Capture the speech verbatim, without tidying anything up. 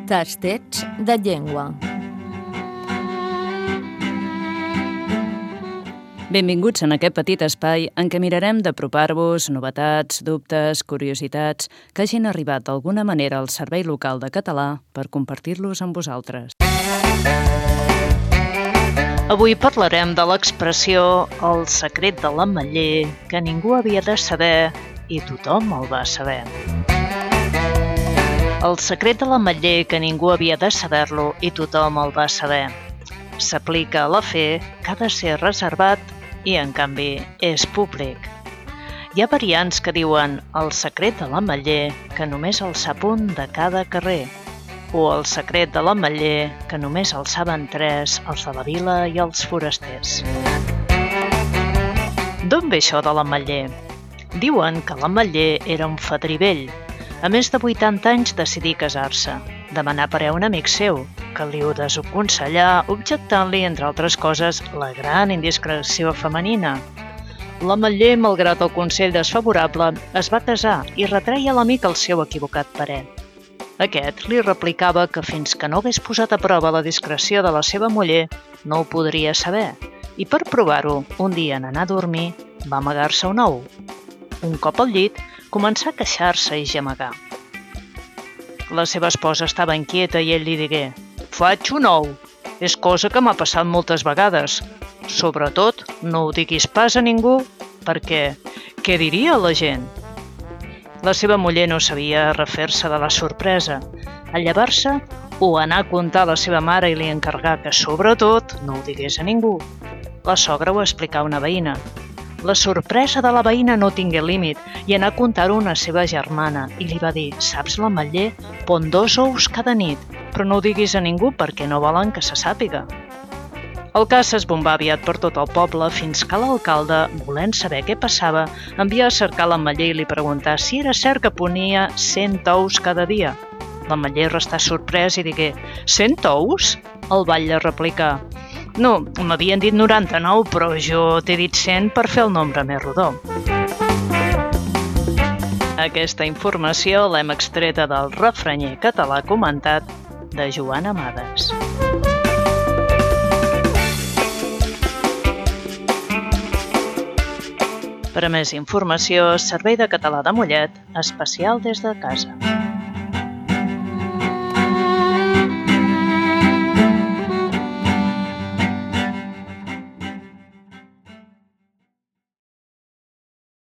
Tastets de llengua. Benvinguts en aquest petit espai en què mirarem d'apropar-vos novetats, dubtes, curiositats que hagin arribat d'alguna manera al Servei Local de Català per compartir-los amb vosaltres. Avui parlarem de l'expressió «el secret de l'ametller» que ningú havia de saber i tothom el va saber. El secret de l'ametller que ningú havia de saber-lo i tothom el va saber. S'aplica a l'afer que ha de ser reservat i, en canvi, és públic. Hi ha variants que diuen el secret de l'ametller que només el sap un de cada carrer o el secret de l'ametller que només el saben tres, els de la vila i els forasters. D'on ve això de l'ametller? Diuen que l'ametller era un fadrí vell. A més de vuitanta anys decidí casar-se, demanar pareu a un amic seu, que li ho desaconsellà objectant-li, entre altres coses, la gran indiscreció femenina. L'ametller, malgrat el consell desfavorable, es va casar i retreia a l'amic el seu equivocat parer. Aquest li replicava que fins que no hagués posat a prova la discreció de la seva muller, no ho podria saber, i per provar-ho, un dia en anar a dormir, va amagar-se un ou. Un cop al llit, començà a queixar-se i gemegar. La seva esposa estava inquieta i ell li digué: «Faig un ou. És cosa que m'ha passat moltes vegades. Sobretot, no ho diguis pas a ningú, perquè què diria la gent?» La seva muller no sabia refer-se de la sorpresa. Al llevar-se, ho anà a contar a la seva mare i li encarregà que, sobretot, no ho digués a ningú. La sogra ho explicà a una veïna. La sorpresa de la veïna no tingué límit i anà a contar-ho a una seva germana i li va dir: «Saps, l'ametller pon dos ous cada nit, però no ho diguis a ningú perquè no volen que se sàpiga». El cas s'esbombà aviat per tot el poble fins que l'alcalde, volent saber què passava, envià a cercar l'ametller i li preguntà si era cert que ponia cent ous cada dia. L'ametller restà sorprès i digué: «Cent ous?» El batlle replicà: «No, m'havien dit noranta-nou, però jo t'he dit cent per fer el nombre més rodó». Aquesta informació l'hem extreta del refranyer català comentat de Joan Amades. Per a més informació, Servei de Català de Mollet, especial des de casa.